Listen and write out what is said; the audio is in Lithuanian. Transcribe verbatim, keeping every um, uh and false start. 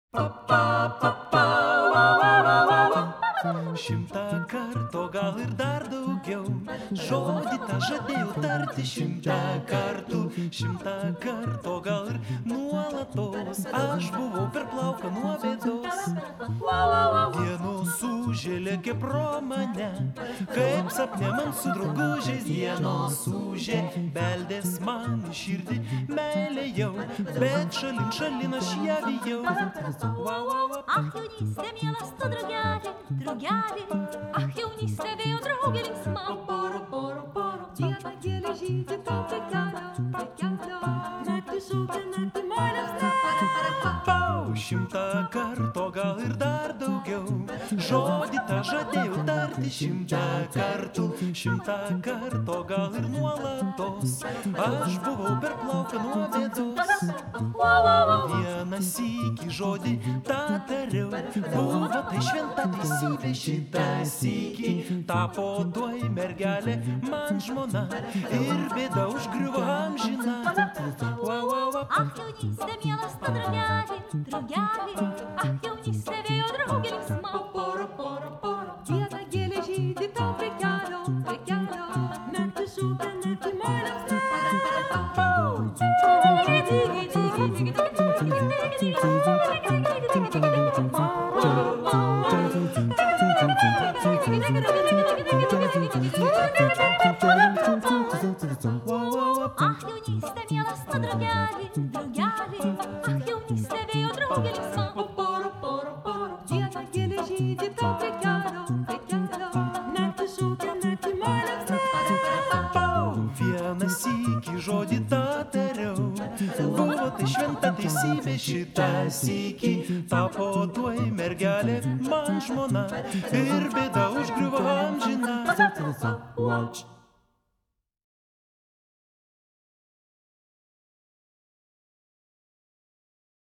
Šimtą kartų, gal ir dar daugiau, žodį tą žadėjau tarti šimtą kartų, šimtą kartų, gal ir nuolatos, aš buvau per plauką nuo bėdos. Dienos užėlė pro mane, kaip sapne man su draugužiais dienos užė, beldės man į širdį meilė jau, bet šalin šalin aš ją bijau. Ach, jaunystė, mielas tu draugelį, draugelį, ach, jaunystė, vėjo draugė linksma. Poro, poro, poro, diena gėlė žydi tau prie kelio, prie kelio, naktį šūkia, naktį malės ne. Šimtą kartų, gal ir dar daugiau, žodį tą žadėjau tarti šimtą kartų, šimtą kartų, gal ir nuolatos, aš buvau per plauką nuo bėdos. Vieną sykį žodį tą tariau, buvo tai šventa teisybė šitą sykį, tapo tuoj mergelė man žmona ir bėda užgriuvo amžina. Ach, jaunystė, mielas tu draugelį, draugelį, ach, jaunystė, vėjo draugė linksma. Poro, poro, poro, diena gėlė žydi tau prie kelio, prie kelio, naktį šūkia, naktį malės ne. Ach, jaunystė, mielas tu draugelį, draugelį, ach, jaunystė, vėjo draugė linksma. Poro, poro, poro, diena gėlė žydi tau prie kelio, prie kelio, naktį šūkia, naktį malės ne. Vieną sykį žodį tą tariau, buvo tai šventa teisybė šitą sykį, tapo tuoj mergelė man žmona ir bėda užgriuvo amžina.